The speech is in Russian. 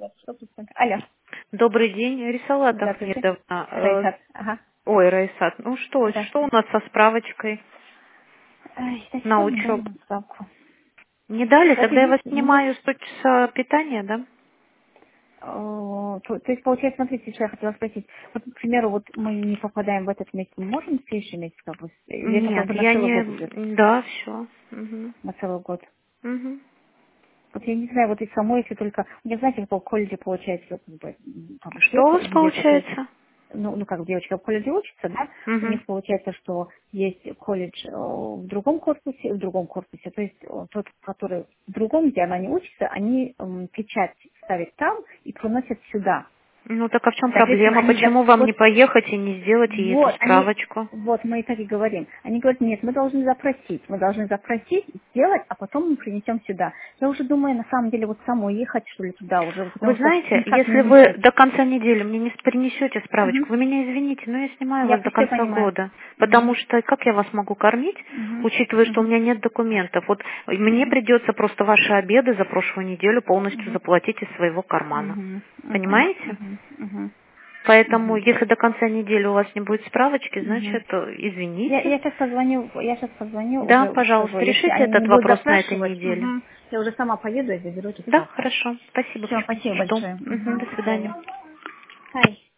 Алло. Добрый день, Рисалат Здравствуйте. Ахмедовна. Райсат. Ага. Ой, Раисат, ну Да. что у нас со справочкой Ай, до сих на пор не дали учебу? нам справку. Не дали? Вот Тогда я вас единственное, нет. снимаю с часа питания, да? То есть, получается, смотрите, что я хотела спросить. Вот, к примеру, вот мы не попадаем в этот месяц, мы можем в следующий месяц, как бы, или это как Нет, бы на я целый год идет? не... Да, все. Угу. На целый год. Угу. Вот я не знаю, вот и самой, если только... Не знаете, как в колледже получается, как бы, там, Что у вас где-то, то есть, получается? ну, как девочка в колледже учится, да, у Угу. них получается, что есть колледж в другом корпусе, то есть тот, который в другом, где она не учится, они печать ставят там и приносят сюда. Ну так а в чем Соответственно, проблема? они Почему вам вот, не поехать и не сделать ей эту вот, они, справочку? вот мы и так и говорим. Они говорят, нет, мы должны запросить, сделать, а потом мы принесем сюда. Я уже думаю, на самом деле, вот самой ехать, что ли, туда уже, Вы потому что знаете, никак если не вы несет. до конца недели мне не принесете справочку, Мгм. вы меня извините, но я снимаю Я вас до все конца понимаю. года. Мгм. Потому что как я вас могу кормить, Мгм. учитывая, что у Мгм. меня нет документов? Вот мне Мгм. придется просто ваши обеды за прошлую неделю полностью Мгм. заплатить из своего кармана. Мгм. Мгм. Понимаете? Мгм. Мгм. Поэтому, Мгм. если до конца недели у вас не будет справочки, Мгм. значит, Я извините. сейчас позвоню, Да, уже скажу, пожалуйста, если решите они не этот будут вопрос на этой запрашивать, неделе. я уже сама поеду и заберу эту Да, справку. хорошо. Спасибо. Все, спасибо Жду. большое. Мгм, До до свидания. свидания. Hi.